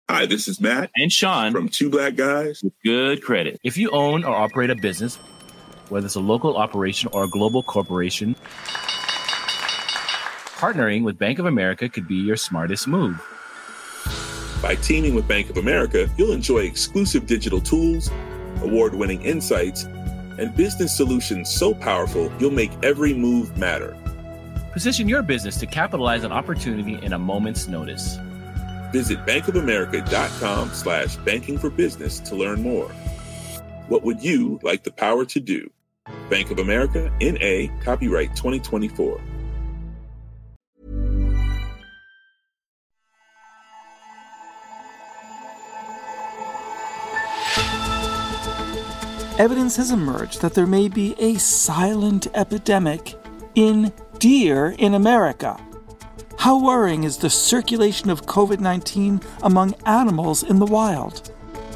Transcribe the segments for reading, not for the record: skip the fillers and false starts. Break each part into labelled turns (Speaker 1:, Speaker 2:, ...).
Speaker 1: Hi, this is Matt
Speaker 2: and Sean
Speaker 1: from Two Black Guys
Speaker 2: with Good Credit. If you own or operate a business, whether it's a local operation or a global corporation, partnering with Bank of America could be your smartest move.
Speaker 1: By teaming with Bank of America, you'll enjoy exclusive digital tools, award-winning insights, and business solutions so powerful you'll make every move matter.
Speaker 2: Position your business to capitalize on opportunity in a moment's notice.
Speaker 1: Visit bankofamerica.com/banking for business to learn more. What would you like the power to do? Bank of America, N.A., copyright 2024.
Speaker 3: Evidence has emerged that there may be a silent epidemic in deer in America. How worrying is the circulation of COVID-19 among animals in the wild?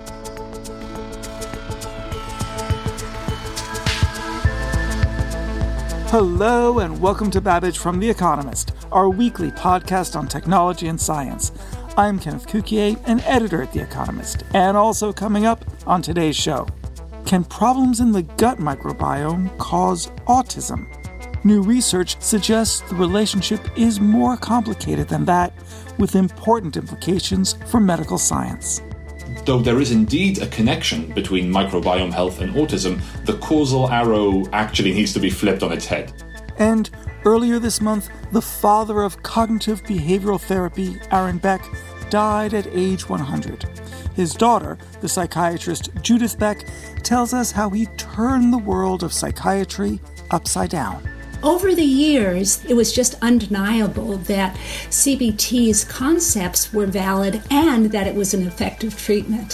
Speaker 3: Hello and welcome to Babbage from The Economist, our weekly podcast on technology and science. I'm Kenneth Cukier, an editor at The Economist, and also coming up on today's show. Can problems in the gut microbiome cause autism? New research suggests the relationship is more complicated than that, with important implications for medical science.
Speaker 4: Though there is indeed a connection between microbiome health and autism, the causal arrow actually needs to be flipped on its head.
Speaker 3: And earlier this month, the father of cognitive behavioral therapy, Aaron Beck, died at age 100. His daughter, the psychiatrist Judith Beck, tells us how he turned the world of psychiatry upside down.
Speaker 5: Over the years, it was just undeniable that CBT's concepts were valid and that it was an effective treatment.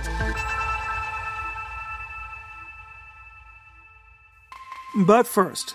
Speaker 3: But first,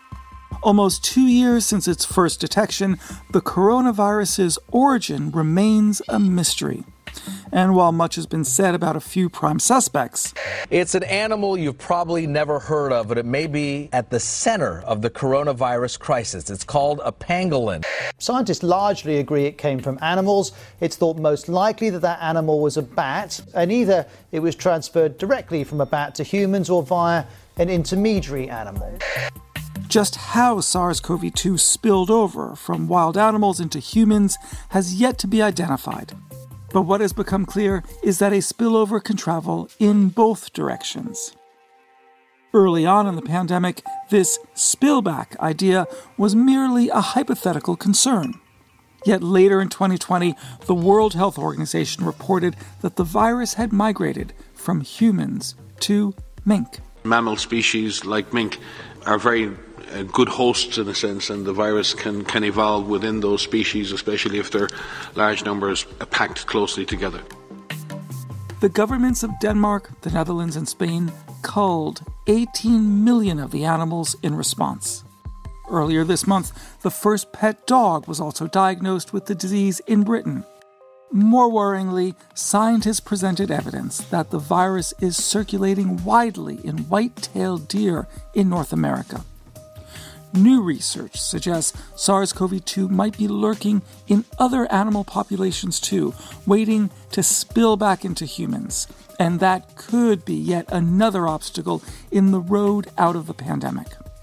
Speaker 3: almost 2 years since its first detection, the coronavirus's origin remains a mystery. And while much has been said about a few prime suspects,
Speaker 6: it's an animal you've probably never heard of, but it may be at the center of the coronavirus crisis. It's called a pangolin.
Speaker 7: Scientists largely agree it came from animals. It's thought most likely that that animal was a bat, and either it was transferred directly from a bat to humans or via an intermediary animal.
Speaker 3: Just how SARS-CoV-2 spilled over from wild animals into humans has yet to be identified. But what has become clear is that a spillover can travel in both directions. Early on in the pandemic, this spillback idea was merely a hypothetical concern. Yet later in 2020, the World Health Organization reported that the virus had migrated from humans to mink.
Speaker 8: Mammal species like mink are very good hosts in a sense, and the virus can evolve within those species, especially if they're large numbers packed closely together.
Speaker 3: The governments of Denmark, the Netherlands, and Spain culled 18 million of the animals in response. Earlier this month, the first pet dog was also diagnosed with the disease in Britain. More worryingly, scientists presented evidence that the virus is circulating widely in white-tailed deer in North America. New research suggests SARS-CoV-2 might be lurking in other animal populations too, waiting to spill back into humans. And that could be yet another obstacle in the road out of the pandemic.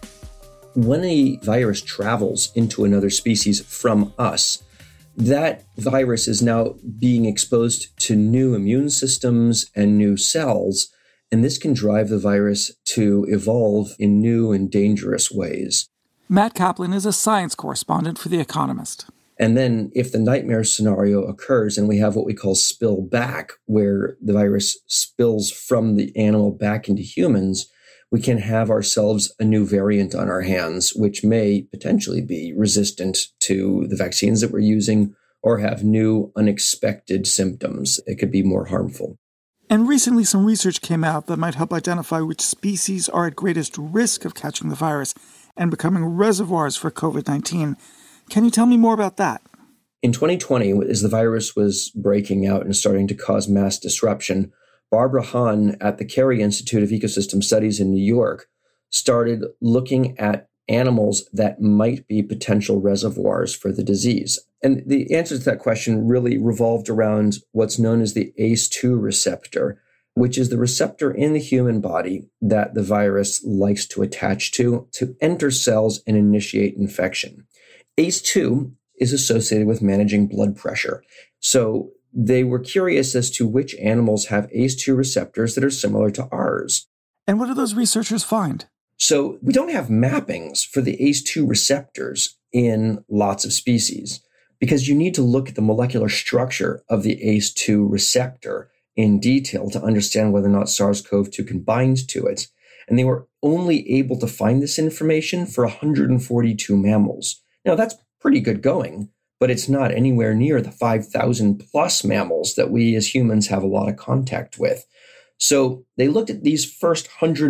Speaker 9: When a virus travels into another species from us, that virus is now being exposed to new immune systems and new cells, and this can drive the virus to evolve in new and dangerous ways.
Speaker 3: Matt Kaplan is a science correspondent for The Economist.
Speaker 9: And then if the nightmare scenario occurs and we have what we call spill back, where the virus spills from the animal back into humans, we can have ourselves a new variant on our hands, which may potentially be resistant to the vaccines that we're using or have new unexpected symptoms. It could be more harmful.
Speaker 3: And recently some research came out that might help identify which species are at greatest risk of catching the virus and becoming reservoirs for COVID-19. Can you tell me more about that?
Speaker 9: In 2020, as the virus was breaking out and starting to cause mass disruption, Barbara Hahn at the Carey Institute of Ecosystem Studies in New York started looking at animals that might be potential reservoirs for the disease. And the answer to that question really revolved around what's known as the ACE2 receptor, which is the receptor in the human body that the virus likes to attach to enter cells and initiate infection. ACE2 is associated with managing blood pressure. So they were curious as to which animals have ACE2 receptors that are similar to ours.
Speaker 3: And what do those researchers find?
Speaker 9: So we don't have mappings for the ACE2 receptors in lots of species because you need to look at the molecular structure of the ACE2 receptor in detail to understand whether or not SARS-CoV-2 can bind to it. And they were only able to find this information for 142 mammals. Now, that's pretty good going, but it's not anywhere near the 5,000 plus mammals that we as humans have a lot of contact with. So they looked at these first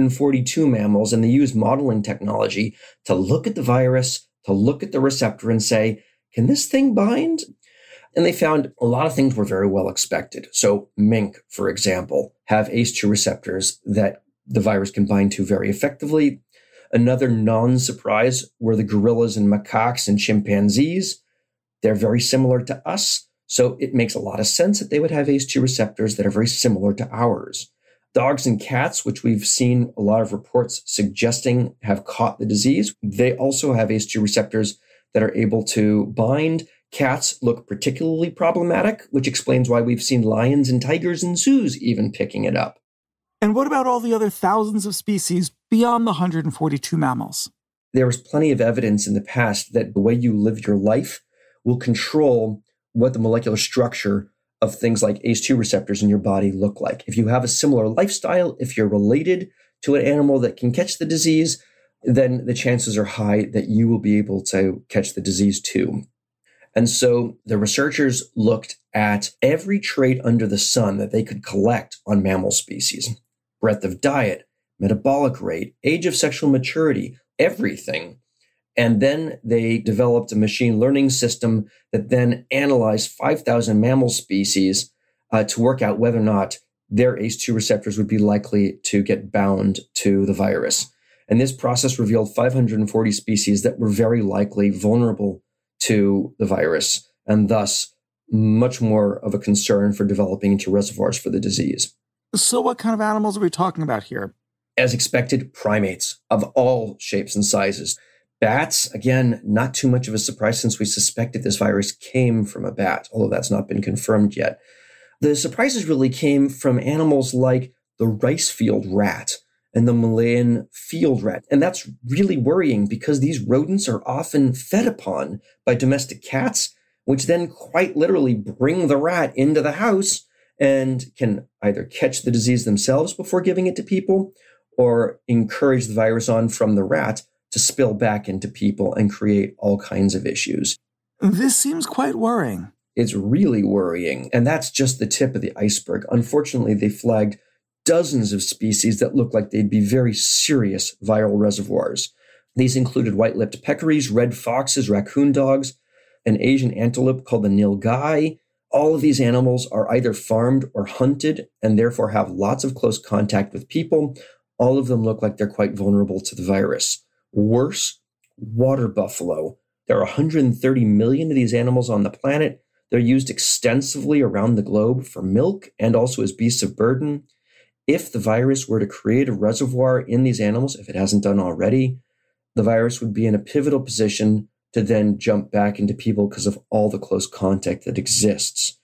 Speaker 9: 142 mammals and they used modeling technology to look at the virus, to look at the receptor and say, can this thing bind? And they found a lot of things were very well expected. So mink, for example, have ACE2 receptors that the virus can bind to very effectively. Another non-surprise were the gorillas and macaques and chimpanzees. They're very similar to us. So it makes a lot of sense that they would have ACE2 receptors that are very similar to ours. Dogs and cats, which we've seen a lot of reports suggesting have caught the disease, they also have ACE2 receptors that are able to bind. Cats look particularly problematic, which explains why we've seen lions and tigers in zoos even picking it up.
Speaker 3: And what about all the other thousands of species beyond the 142 mammals?
Speaker 9: There was plenty of evidence in the past that the way you live your life will control what the molecular structure of things like ACE2 receptors in your body look like. If you have a similar lifestyle, if you're related to an animal that can catch the disease, then the chances are high that you will be able to catch the disease too. And so the researchers looked at every trait under the sun that they could collect on mammal species. Breadth of diet, metabolic rate, age of sexual maturity, everything. And then they developed a machine learning system that then analyzed 5,000 mammal species to work out whether or not their ACE2 receptors would be likely to get bound to the virus. And this process revealed 540 species that were very likely vulnerable to the virus, and thus much more of a concern for developing into reservoirs for the disease.
Speaker 3: So what kind of animals are we talking about here?
Speaker 9: As expected, primates of all shapes and sizes. Bats, again, not too much of a surprise since we suspected this virus came from a bat, although that's not been confirmed yet. The surprises really came from animals like the rice field rat and the Malayan field rat. And that's really worrying because these rodents are often fed upon by domestic cats, which then quite literally bring the rat into the house and can either catch the disease themselves before giving it to people or encourage the virus on from the rat to spill back into people and create all kinds of issues.
Speaker 3: This seems quite worrying.
Speaker 9: It's really worrying. And that's just the tip of the iceberg. Unfortunately, they flagged dozens of species that look like they'd be very serious viral reservoirs. These included white-lipped peccaries, red foxes, raccoon dogs, an Asian antelope called the nilgai. All of these animals are either farmed or hunted and therefore have lots of close contact with people. All of them look like they're quite vulnerable to the virus. Worse, water buffalo. There are 130 million of these animals on the planet. They're used extensively around the globe for milk and also as beasts of burden. If the virus were to create a reservoir in these animals, if it hasn't done already, the virus would be in a pivotal position to then jump back into people because of all the close contact that exists.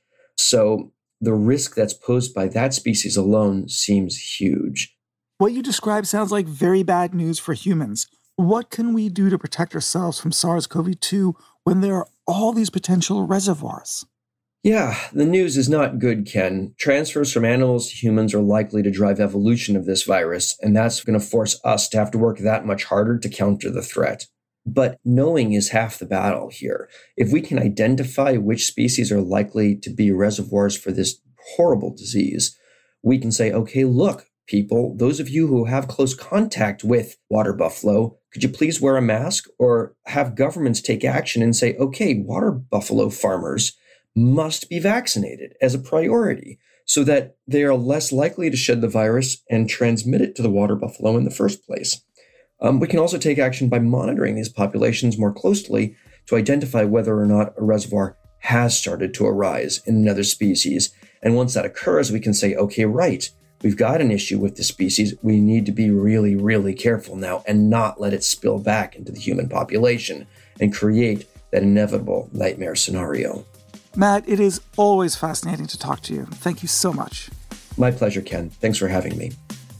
Speaker 9: So the risk that's posed by that species alone seems huge.
Speaker 3: What you described sounds like very bad news for humans. What can we do to protect ourselves from SARS-CoV-2 when there are all these potential reservoirs?
Speaker 9: Yeah, the news is not good, Ken. Transfers from animals to humans are likely to drive evolution of this virus, and that's going to force us to have to work that much harder to counter the threat. But knowing is half the battle here. If we can identify which species are likely to be reservoirs for this horrible disease, we can say, okay, look, people, those of you who have close contact with water buffalo, could you please wear a mask? Or have governments take action and say, okay, water buffalo farmers must be vaccinated as a priority so that they are less likely to shed the virus and transmit it to the water buffalo in the first place. We can also take action by monitoring these populations more closely to identify whether or not a reservoir has started to arise in another species. And once that occurs, we can say, okay, right, we've got an issue with the species. We need to be really, really careful now and not let it spill back into the human population and create that inevitable nightmare scenario.
Speaker 3: Matt, it is always fascinating to talk to you. Thank you so much.
Speaker 9: My pleasure, Ken. Thanks for having me.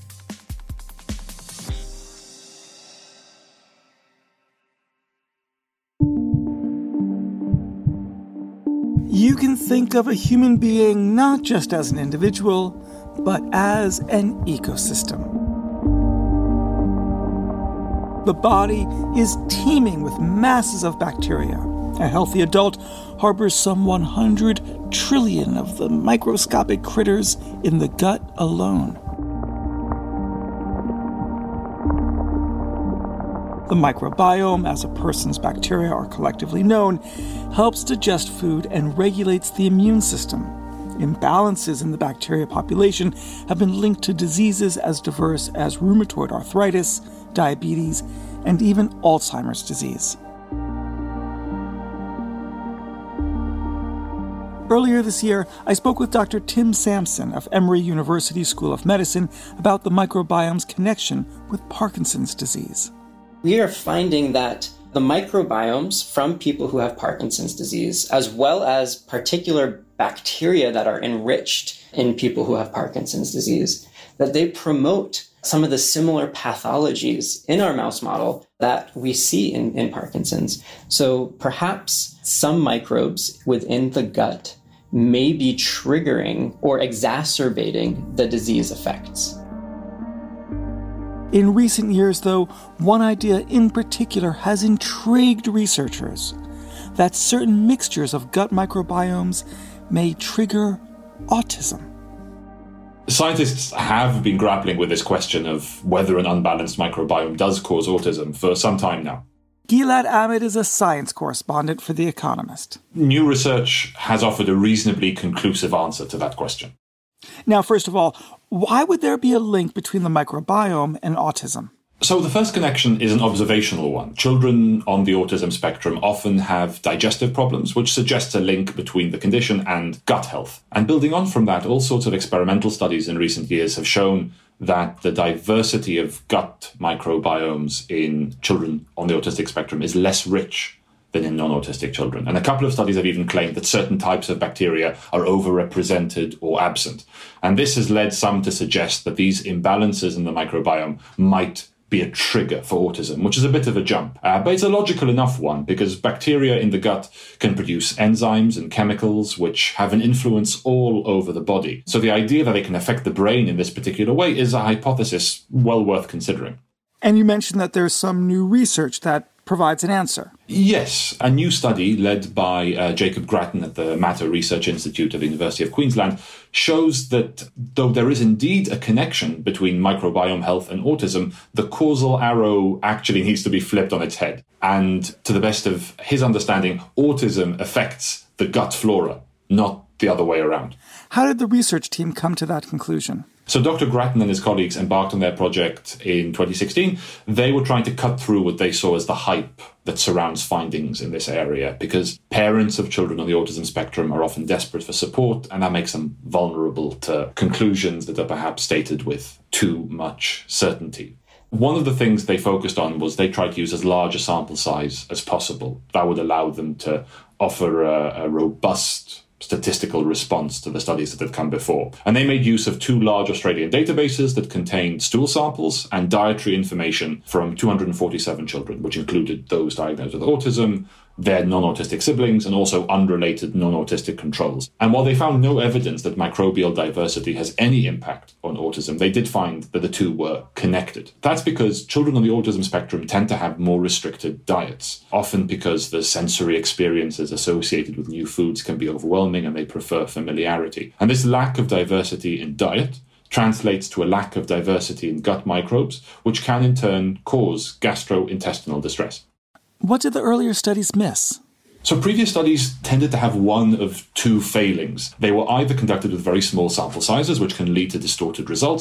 Speaker 3: You can think of a human being not just as an individual, but as an ecosystem. The body is teeming with masses of bacteria. A healthy adult harbors some 100 trillion of the microscopic critters in the gut alone. The microbiome, as a person's bacteria are collectively known, helps digest food and regulates the immune system. Imbalances in the bacteria population have been linked to diseases as diverse as rheumatoid arthritis, diabetes, and even Alzheimer's disease. Earlier this year, I spoke with Dr. Tim Sampson of Emory University School of Medicine about the microbiome's connection with Parkinson's disease.
Speaker 10: We are finding that the microbiomes from people who have Parkinson's disease, as well as particular bacteria that are enriched in people who have Parkinson's disease, that they promote some of the similar pathologies in our mouse model that we see in Parkinson's. So perhaps some microbes within the gut may be triggering or exacerbating the disease effects.
Speaker 3: In recent years, though, one idea in particular has intrigued researchers, that certain mixtures of gut microbiomes may trigger autism.
Speaker 4: Scientists have been grappling with this question of whether an unbalanced microbiome does cause autism for some time now.
Speaker 3: Gilad Ahmed is a science correspondent for The Economist.
Speaker 4: New research has offered a reasonably conclusive answer to that question.
Speaker 3: Now, first of all, why would there be a link between the microbiome and autism?
Speaker 4: So the first connection is an observational one. Children on the autism spectrum often have digestive problems, which suggests a link between the condition and gut health. And building on from that, all sorts of experimental studies in recent years have shown that the diversity of gut microbiomes in children on the autistic spectrum is less rich than in non-autistic children. And a couple of studies have even claimed that certain types of bacteria are overrepresented or absent. And this has led some to suggest that these imbalances in the microbiome might be a trigger for autism, which is a bit of a jump. But it's a logical enough one, because bacteria in the gut can produce enzymes and chemicals which have an influence all over the body. So the idea that they can affect the brain in this particular way is a hypothesis well worth considering.
Speaker 3: And you mentioned that there's some new research that provides an answer.
Speaker 4: Yes, a new study led by Jacob Grattan at the Matter Research Institute of the University of Queensland shows that though there is indeed a connection between microbiome health and autism, the causal arrow actually needs to be flipped on its head. And to the best of his understanding, autism affects the gut flora, not the other way around.
Speaker 3: How did the research team come to that conclusion?
Speaker 4: So Dr. Grattan and his colleagues embarked on their project in 2016. They were trying to cut through what they saw as the hype that surrounds findings in this area, because parents of children on the autism spectrum are often desperate for support, and that makes them vulnerable to conclusions that are perhaps stated with too much certainty. One of the things they focused on was they tried to use as large a sample size as possible. That would allow them to offer a robust statistical response to the studies that had come before. And they made use of two large Australian databases that contained stool samples and dietary information from 247 children, which included those diagnosed with autism, their non-autistic siblings, and also unrelated non-autistic controls. And while they found no evidence that microbial diversity has any impact on autism, they did find that the two were connected. That's because children on the autism spectrum tend to have more restricted diets, often because the sensory experiences associated with new foods can be overwhelming and they prefer familiarity. And this lack of diversity in diet translates to a lack of diversity in gut microbes, which can in turn cause gastrointestinal distress.
Speaker 3: What did the earlier studies miss?
Speaker 4: So previous studies tended to have one of two failings. They were either conducted with very small sample sizes, which can lead to distorted results,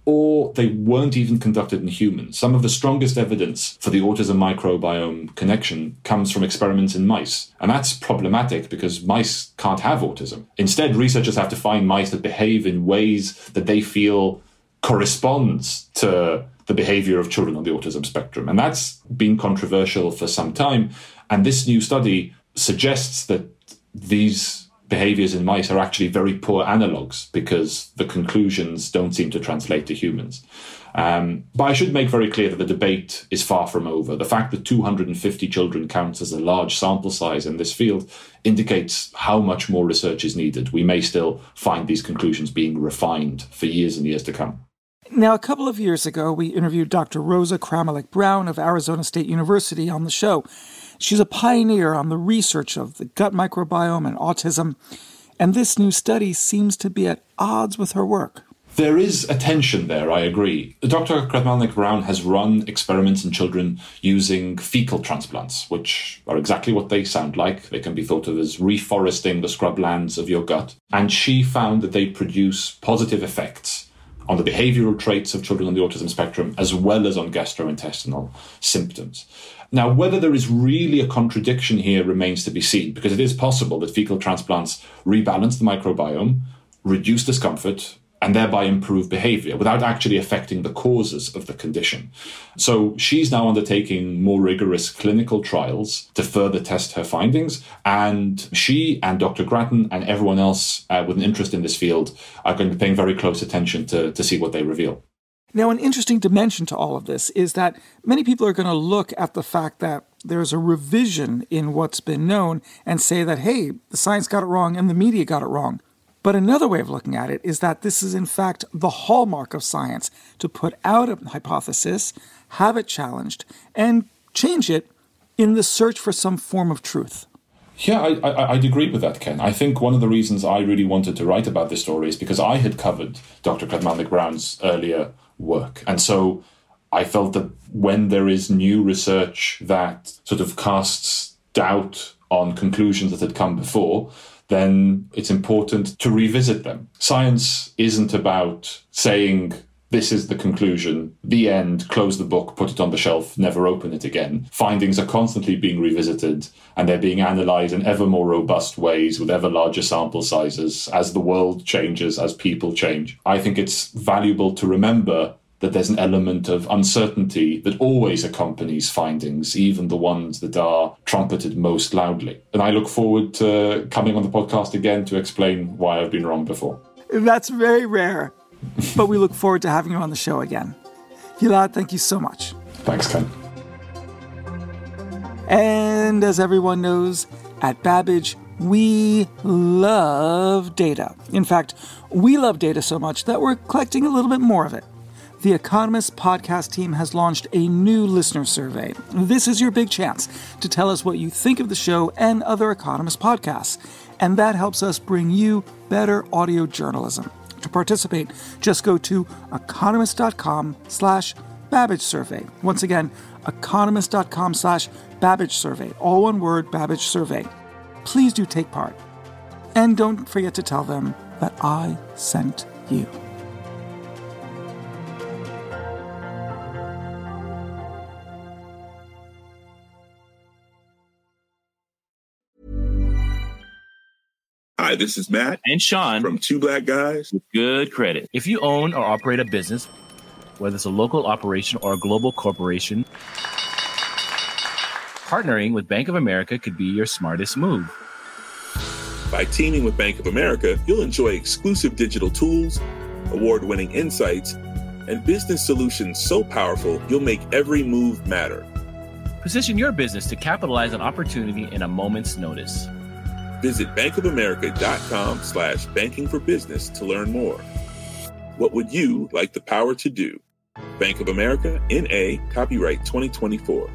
Speaker 4: or they weren't even conducted in humans. Some of the strongest evidence for the autism microbiome connection comes from experiments in mice. And that's problematic because mice can't have autism. Instead, researchers have to find mice that behave in ways that they feel corresponds to the behavior of children on the autism spectrum. And that's been controversial for some time. And this new study suggests that these behaviors in mice are actually very poor analogues because the conclusions don't seem to translate to humans. But I should make very clear that the debate is far from over. The fact that 250 children counts as a large sample size in this field indicates how much more research is needed. We may still find these conclusions being refined for years and years to come.
Speaker 3: Now, a couple of years ago, we interviewed Dr. Rosa Kramelik-Brown of Arizona State University on the show. She's a pioneer on the research of the gut microbiome and autism, and this new study seems to be at odds with her work.
Speaker 4: There is a tension there, I agree. Dr. Kramelik-Brown has run experiments in children using fecal transplants, which are exactly what they sound like. They can be thought of as reforesting the scrublands of your gut. And she found that they produce positive effects on the behavioral traits of children on the autism spectrum, as well as on gastrointestinal symptoms. Now, whether there is really a contradiction here remains to be seen, because it is possible that fecal transplants rebalance the microbiome, reduce discomfort, and thereby improve behavior without actually affecting the causes of the condition. So she's now undertaking more rigorous clinical trials to further test her findings. And she and Dr. Grattan and everyone else with an interest in this field are going to be paying very close attention to see what they reveal.
Speaker 3: Now, an interesting dimension to all of this is that many people are going to look at the fact that there's a revision in what's been known and say that, hey, the science got it wrong and the media got it wrong. But another way of looking at it is that this is, in fact, the hallmark of science, to put out a hypothesis, have it challenged, and change it in the search for some form of truth.
Speaker 4: Yeah, I'd agree with that, Ken. I think one of the reasons I really wanted to write about this story is because I had covered Dr. Kramelik-Brown's earlier work. And so I felt that when there is new research that sort of casts doubt on conclusions that had come before, then it's important to revisit them. Science isn't about saying, this is the conclusion, the end, close the book, put it on the shelf, never open it again. Findings are constantly being revisited, and they're being analysed in ever more robust ways with ever larger sample sizes as the world changes, as people change. I think it's valuable to remember that there's an element of uncertainty that always accompanies findings, even the ones that are trumpeted most loudly. And I look forward to coming on the podcast again to explain why I've been wrong before.
Speaker 3: That's very rare, but we look forward to having you on the show again. Gilad, thank you so much.
Speaker 4: Thanks, Ken.
Speaker 3: And as everyone knows, at Babbage, we love data. In fact, we love data so much that we're collecting a little bit more of it. The Economist podcast team has launched a new listener survey. This is your big chance to tell us what you think of the show and other Economist podcasts. And that helps us bring you better audio journalism. To participate, just go to economist.com/Babbage survey. Once again, economist.com/Babbage survey. All one word, Babbage survey. Please do take part. And don't forget to tell them that I sent you.
Speaker 1: Hi, this is Matt
Speaker 2: and Sean
Speaker 1: from Two Black Guys
Speaker 2: with Good Credit. If you own or operate a business, whether it's a local operation or a global corporation, partnering with Bank of America could be your smartest move.
Speaker 1: By teaming with Bank of America, you'll enjoy exclusive digital tools, award-winning insights, and business solutions so powerful you'll make every move matter.
Speaker 2: Position your business to capitalize on opportunity in a moment's notice.
Speaker 1: Visit bankofamerica.com/banking for business to learn more. What would you like the power to do? Bank of America, N.A., copyright 2024.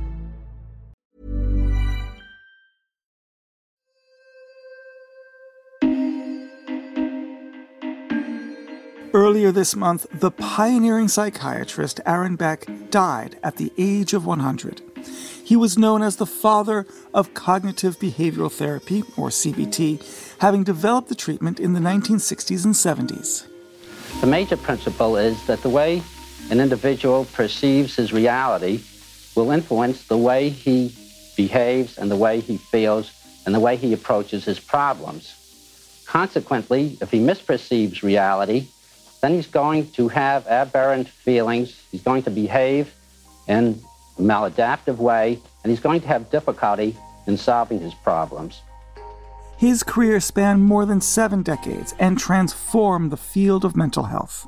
Speaker 3: Earlier this month, the pioneering psychiatrist Aaron Beck died at the age of 100. He was known as the father of cognitive behavioral therapy, or CBT, having developed the treatment in the 1960s and 70s.
Speaker 11: The major principle is that the way an individual perceives his reality will influence the way he behaves and the way he feels and the way he approaches his problems. Consequently, if he misperceives reality, then he's going to have aberrant feelings, he's going to behave in a maladaptive way, and he's going to have difficulty in solving his problems.
Speaker 3: His career spanned more than 7 decades and transformed the field of mental health.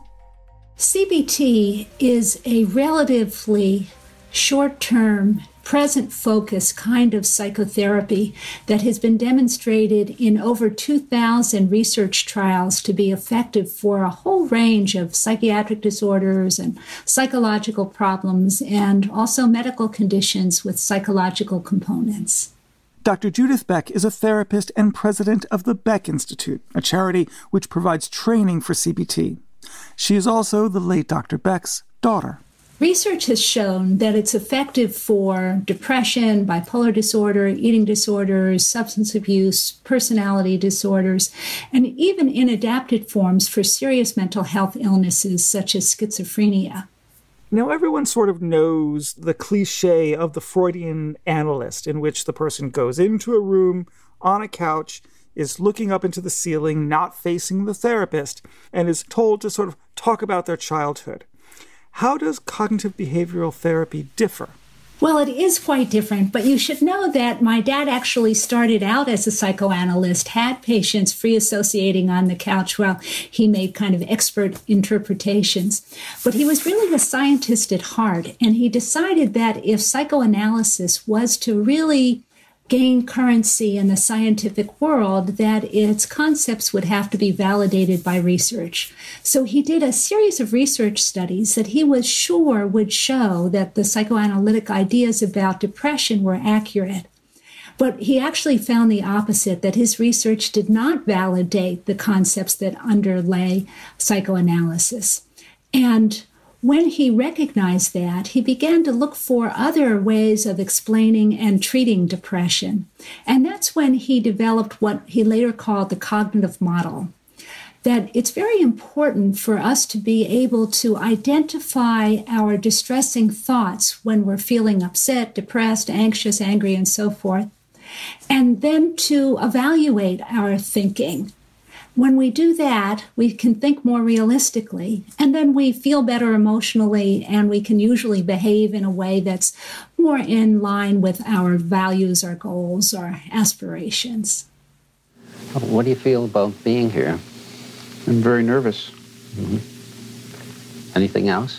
Speaker 5: CBT is a relatively short-term, present-focused kind of psychotherapy that has been demonstrated in over 2,000 research trials to be effective for a whole range of psychiatric disorders and psychological problems, and also medical conditions with psychological components.
Speaker 3: Dr. Judith Beck is a therapist and president of the Beck Institute, a charity which provides training for CBT. She is also the late Dr. Beck's daughter.
Speaker 5: Research has shown that it's effective for depression, bipolar disorder, eating disorders, substance abuse, personality disorders, and even in adapted forms for serious mental health illnesses such as schizophrenia.
Speaker 3: Now, everyone sort of knows the cliche of the Freudian analyst, in which the person goes into a room on a couch, is looking up into the ceiling, not facing the therapist, and is told to sort of talk about their childhood. How does cognitive behavioral therapy differ?
Speaker 5: Well, it is quite different, but you should know that my dad actually started out as a psychoanalyst, had patients free associating on the couch while he made kind of expert interpretations. But he was really a scientist at heart, and he decided that if psychoanalysis was to really gain currency in the scientific world, that its concepts would have to be validated by research. So he did a series of research studies that he was sure would show that the psychoanalytic ideas about depression were accurate. But he actually found the opposite, that his research did not validate the concepts that underlay psychoanalysis. And when he recognized that, he began to look for other ways of explaining and treating depression. And that's when he developed what he later called the cognitive model. That it's very important for us to be able to identify our distressing thoughts when we're feeling upset, depressed, anxious, angry, and so forth, and then to evaluate our thinking. When we do that, we can think more realistically, and then we feel better emotionally, and we can usually behave in a way that's more in line with our values, our goals, our aspirations.
Speaker 11: What do you feel about being here?
Speaker 12: I'm very nervous.
Speaker 11: Mm-hmm. Anything else?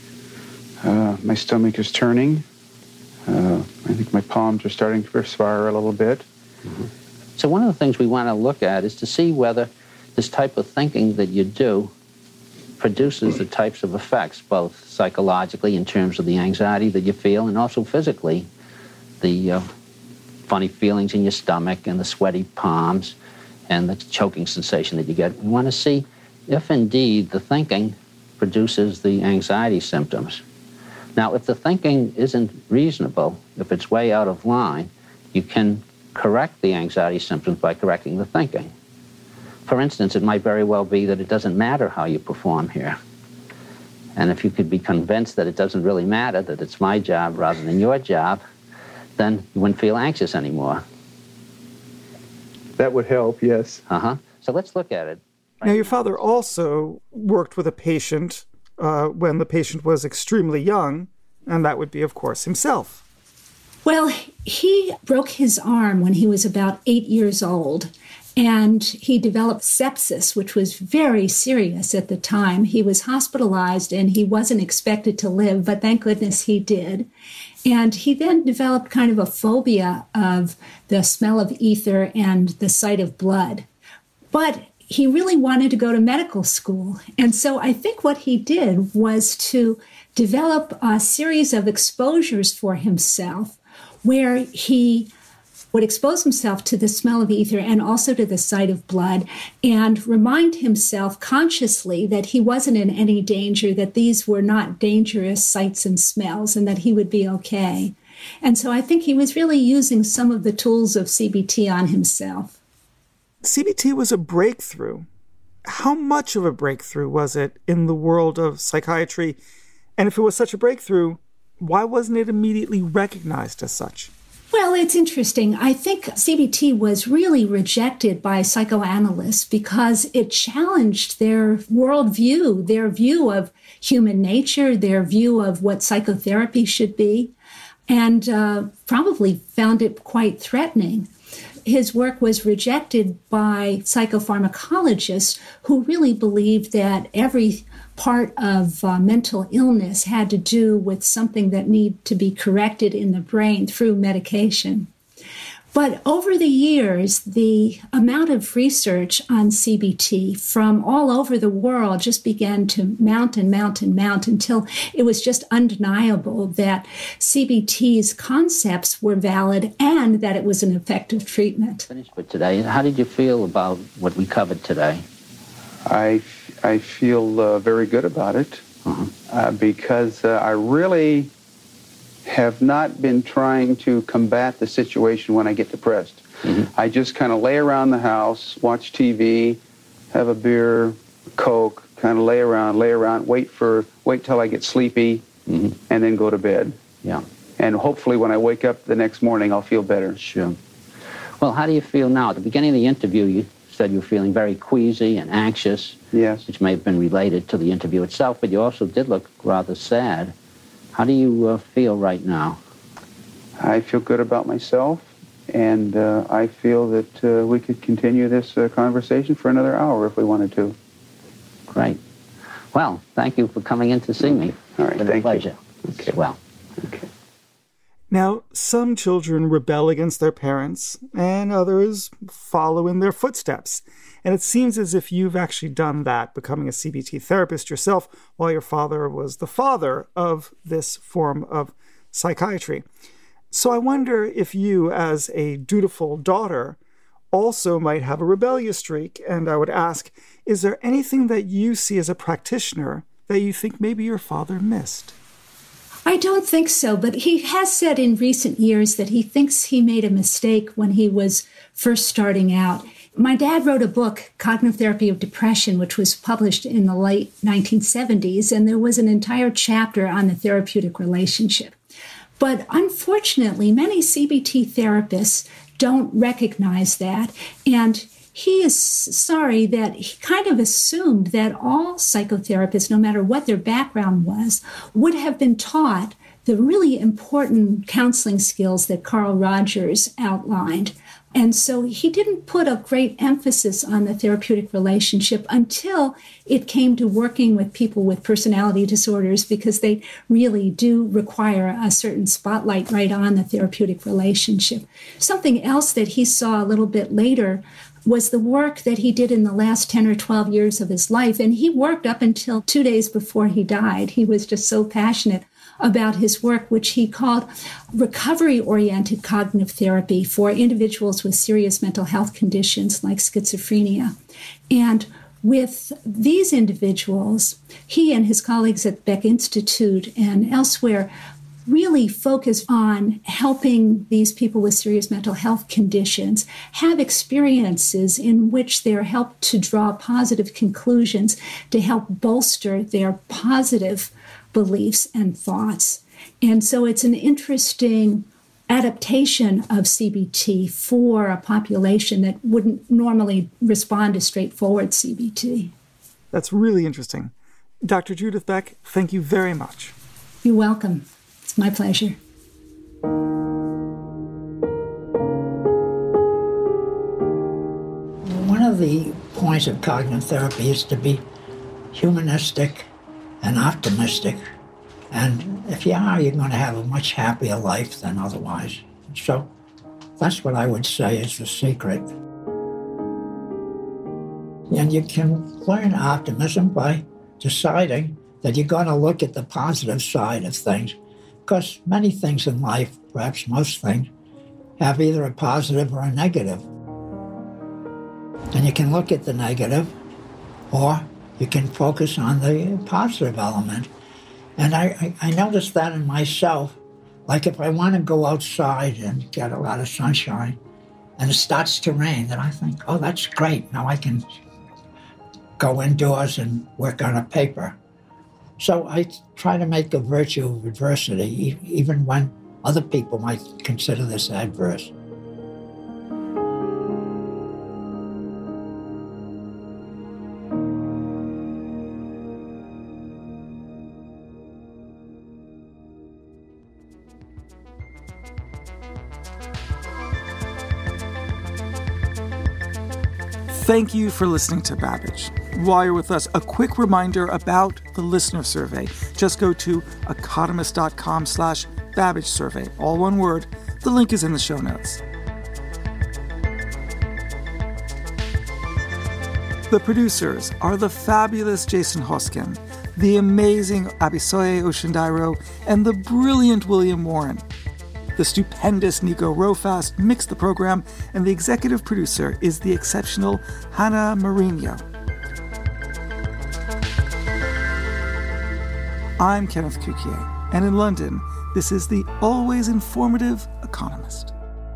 Speaker 12: My stomach is turning. I think my palms are starting to perspire a little bit.
Speaker 11: Mm-hmm. So one of the things we want to look at is to see whether this type of thinking that you do produces the types of effects, both psychologically in terms of the anxiety that you feel, and also physically, the funny feelings in your stomach and the sweaty palms and the choking sensation that you get. We want to see if indeed the thinking produces the anxiety symptoms. Now, if the thinking isn't reasonable, if it's way out of line, you can correct the anxiety symptoms by correcting the thinking. For instance, it might very well be that it doesn't matter how you perform here. And if you could be convinced that it doesn't really matter, that it's my job rather than your job, then you wouldn't feel anxious anymore.
Speaker 12: That would help, yes.
Speaker 11: So let's look at it.
Speaker 3: Now, your father also worked with a patient when the patient was extremely young, and that would be, of course, himself.
Speaker 5: Well, he broke his arm when he was about 8 years old, and he developed sepsis, which was very serious at the time. He was hospitalized, and he wasn't expected to live, but thank goodness he did. And he then developed kind of a phobia of the smell of ether and the sight of blood. But he really wanted to go to medical school. And so I think what he did was to develop a series of exposures for himself where he would expose himself to the smell of ether and also to the sight of blood, and remind himself consciously that he wasn't in any danger, that these were not dangerous sights and smells, and that he would be okay. And so I think he was really using some of the tools of CBT on himself.
Speaker 3: CBT was a breakthrough how much of a breakthrough was it in the world of psychiatry? And if it was such a breakthrough, why wasn't it immediately recognized as such?
Speaker 5: Well, it's interesting. I think CBT was really rejected by psychoanalysts because it challenged their worldview, their view of human nature, their view of what psychotherapy should be, and probably found it quite threatening. His work was rejected by psychopharmacologists who really believed that every part of mental illness had to do with something that needed to be corrected in the brain through medication. But over the years, the amount of research on CBT from all over the world just began to mount and mount and mount until it was just undeniable that CBT's concepts were valid and that it was an effective treatment.
Speaker 11: Finished for today. How did you feel about what we covered today?
Speaker 12: I feel very good about it because I really have not been trying to combat the situation when I get depressed. I just kind of lay around the house, watch TV, have a beer, Coke, kind of lay around, wait till I get sleepy, and then go to bed.
Speaker 11: Yeah.
Speaker 12: And hopefully when I wake up the next morning, I'll feel better.
Speaker 11: Sure. Well, how do you feel now? At the beginning of the interview, you said you were feeling very queasy and anxious.
Speaker 12: Yes.
Speaker 11: Which may have been related to the interview itself, but you also did look rather sad. How do you feel right now?
Speaker 12: I feel good about myself, and I feel that we could continue this conversation for another hour if we wanted to.
Speaker 11: Great. Well, thank you for coming in to see me.
Speaker 12: All right,
Speaker 11: it's been a pleasure.
Speaker 12: Okay.
Speaker 11: Well.
Speaker 12: Okay.
Speaker 3: Now, some children rebel against their parents, and others follow in their footsteps. And it seems as if you've actually done that, becoming a CBT therapist yourself, while your father was the father of this form of psychiatry. So I wonder if you, as a dutiful daughter, also might have a rebellious streak. And I would ask, is there anything that you see as a practitioner that you think maybe your father missed?
Speaker 5: I don't think so, but he has said in recent years that he thinks he made a mistake when he was first starting out. My dad wrote a book, Cognitive Therapy of Depression, which was published in the late 1970s, and there was an entire chapter on the therapeutic relationship. But unfortunately, many CBT therapists don't recognize that, and he is sorry that he kind of assumed that all psychotherapists, no matter what their background was, would have been taught the really important counseling skills that Carl Rogers outlined. And so he didn't put a great emphasis on the therapeutic relationship until it came to working with people with personality disorders, because they really do require a certain spotlight right on the therapeutic relationship. Something else that he saw a little bit later was the work that he did in the last 10 or 12 years of his life. And he worked up until 2 days before he died. He was just so passionate about his work, which he called recovery-oriented cognitive therapy for individuals with serious mental health conditions like schizophrenia. And with these individuals, he and his colleagues at Beck Institute and elsewhere really focus on helping these people with serious mental health conditions have experiences in which they're helped to draw positive conclusions to help bolster their positive beliefs and thoughts. And so it's an interesting adaptation of CBT for a population that wouldn't normally respond to straightforward CBT.
Speaker 3: That's really interesting. Dr. Judith Beck, thank you very much.
Speaker 5: You're welcome. It's my pleasure.
Speaker 13: One of the points of cognitive therapy is to be humanistic and optimistic. And if you are, you're going to have a much happier life than otherwise. So that's what I would say is the secret. And you can learn optimism by deciding that you're going to look at the positive side of things. Because many things in life, perhaps most things, have either a positive or a negative. And you can look at the negative, or you can focus on the positive element. And I noticed that in myself. Like if I want to go outside and get a lot of sunshine, and it starts to rain, then I think, oh, that's great. Now I can go indoors and work on a paper. So I try to make a virtue of adversity, even when other people might consider this adverse.
Speaker 3: Thank you for listening to Babbage. While you're with us, a quick reminder about the listener survey. Just go to economist.com/Babbage survey, all one word. The link is in the show notes. The producers are the fabulous Jason Hoskin, the amazing Abisoye Oshindairo, and the brilliant William Warren. The stupendous Nico Rofast mixed the program, and the executive producer is the exceptional Hannah Mourinho. I'm Kenneth Cukier, and in London, this is the always informative Economist.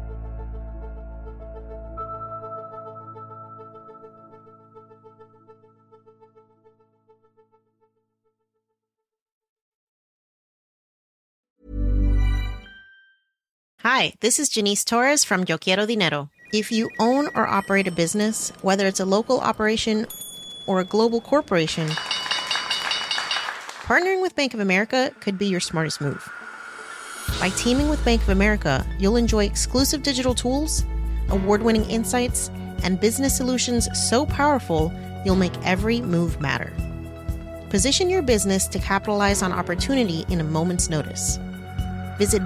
Speaker 14: Hi, this is Janice Torres from Yo Quiero Dinero. If you own or operate a business, whether it's a local operation or a global corporation, partnering with Bank of America could be your smartest move. By teaming with Bank of America, you'll enjoy exclusive digital tools, award-winning insights, and business solutions so powerful you'll make every move matter. Position your business to capitalize on opportunity in a moment's notice. Visit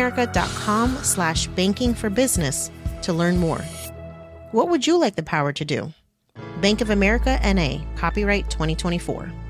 Speaker 14: bankofamerica.com/bankingforbusiness to learn more. What would you like the power to do? Bank of America, N.A., copyright 2024.